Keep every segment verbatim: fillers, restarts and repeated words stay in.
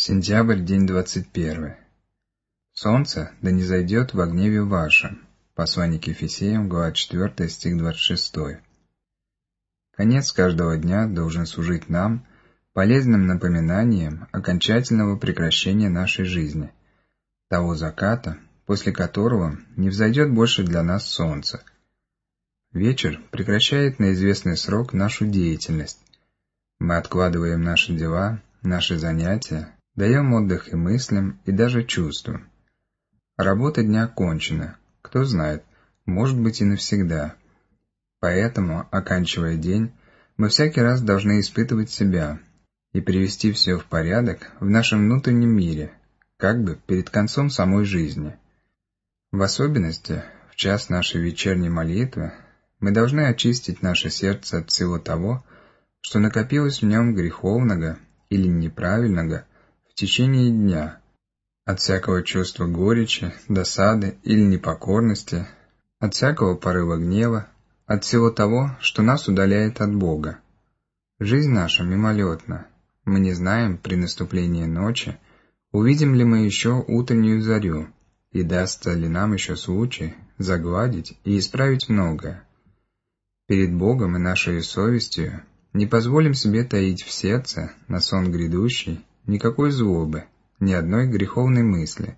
Сентябрь, день двадцать первый. Солнце да не зайдет во гневе вашем. Послание к Ефесеям, глава четвёртая, стих двадцать шестой. Конец каждого дня должен служить нам полезным напоминанием окончательного прекращения нашей жизни, того заката, после которого не взойдет больше для нас солнце. Вечер прекращает на известный срок нашу деятельность. Мы откладываем наши дела, наши занятия, даем отдых и мыслям, и даже чувствам. Работа дня кончена, кто знает, может быть и навсегда. Поэтому, оканчивая день, мы всякий раз должны испытывать себя и привести все в порядок в нашем внутреннем мире, как бы перед концом самой жизни. В особенности, в час нашей вечерней молитвы, мы должны очистить наше сердце от всего того, что накопилось в нем греховного или неправильного в течение дня, от всякого чувства горечи, досады или непокорности, от всякого порыва гнева, от всего того, что нас удаляет от Бога. Жизнь наша мимолетна. Мы не знаем при наступлении ночи, увидим ли мы еще утреннюю зарю, и дастся ли нам еще случай загладить и исправить многое. Перед Богом и нашей совестью не позволим себе таить в сердце на сон грядущий никакой злобы, ни одной греховной мысли.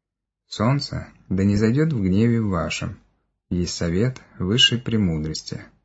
Солнце да не зайдет в гневе вашем, есть совет высшей премудрости.